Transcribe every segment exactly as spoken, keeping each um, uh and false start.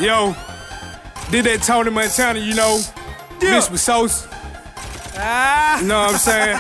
Yo, did that Tony Montana, you know, Yeah. mixed with sauce. Ah. You know what I'm saying?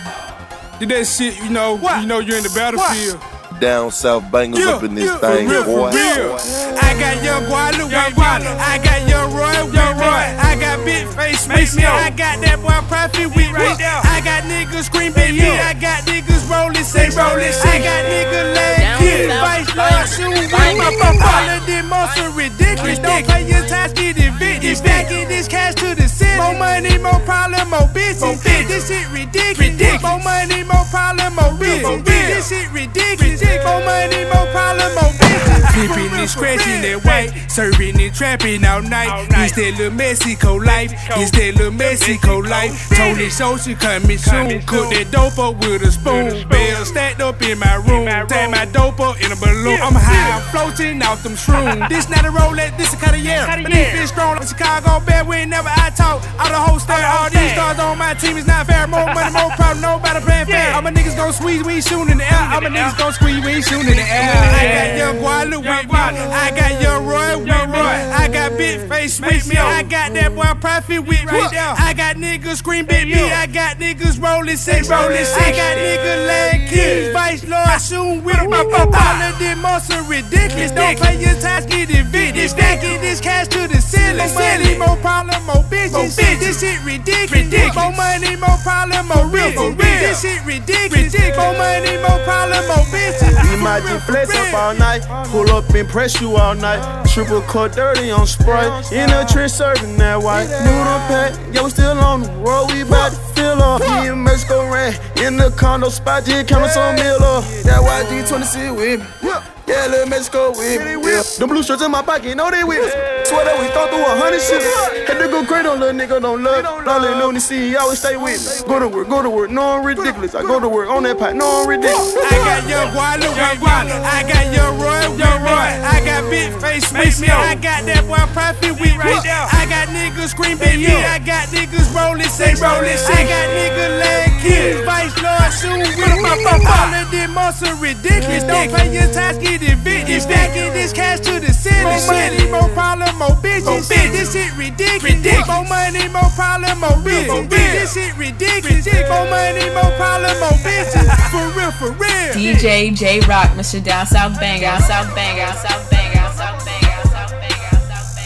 Did that shit, you know, What? you know you're in the battlefield. Down south bangers Yeah, up in this yeah, thing, for real, boy. for real. I got young Guadalupe, Young Guadalupe. I got young Roy, young Roy. I got big face, make me. I got that boy Prophet with me. I got niggas scream big hit. I got niggas rolling six, rolling six. I got niggas leg kick, vice lord shoot with my all of this muscle ridiculous. Don't play your time, get evicted. Stacking this cash to the city. More money, more problem, more bitches. This shit ridiculous. More money, more problem, more bitches. This shit ridiculous. More money, more problem, more bitches. Flipping and scratching that white, serving and trapping all night. It's that little Mexico life. It's that little Mexico life. Tony Social coming soon. Cook that dope up with a spoon. Bell stacked up in my room. Tag my dope up in a balloon. I'm high, I'm floating off them shrooms. This not a Rolex, this a Cartier. But this bitch strong like Chicago bad. Whenever I talk, all the whole star, all these stars on my team is not fair. More money, more problem, nobody playing fair. All my niggas gon' squeeze, we ain't shooting in the air. All my niggas gon' squeeze, we ain't shooting in the air. I got young Guadalupe with me. I got young Roy with me. I got big face with me. I got that boy Prophet with me. I got niggas scream big me. I got niggas rolling six, rolling six. I got niggas leg kick, vice lord shoot with me. All of this muscle ridiculous. Don't play your time, get evicted. Stacking this cash to the ceiling. More money, more problem, more bitches. This shit ridiculous. More money, more problem, more bitches. This shit ridiculous. More money, more problem, more bitches. We might just flex up all night, pull up and press you all night. Triple cut dirty on spray, in a trench serving that white. Noodle pack, yeah, we still on the road, we bout to fill up. Me and Mexico ran in the condo spot, just counting some meal up. That Y G twenty-six with me. Yeah, little Mexico with me. Yeah. Them blue shirts in my pocket, you know they with me. Swear that we thought through a hundred shit. Had to go crazy on little nigga, don't love. Lonely Looney C, he always stay with me. Go to work, go to work, no I'm ridiculous. I go to work on that pot, no I'm ridiculous. I got young Guadalupe, I got young Roy, young Roy. I got big face with me. I got that boy Prophet with me. I got niggas scream big hit. I got niggas rolling six, rolling six. I got niggas leg kick, vice lord shoot with me. All of this muscle ridiculous. Don't play your time, get evicted. Stacking this cash to the ceiling. More money, more problem, more bitches. This shit ridiculous. More money, more problem, more bitches. This shit ridiculous. More money, more problem, more bitches. For real, for real. D J J Rock, Mister Down South Banger, Down South Banger, Down South Banger, Down South Banger, Down South Banger, Down South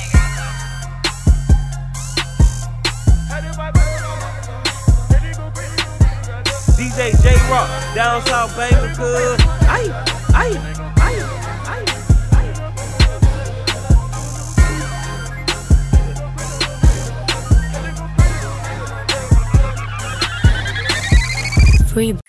Banger. D J J Rock, Down South Banger, good. Aye, aye, aye. Free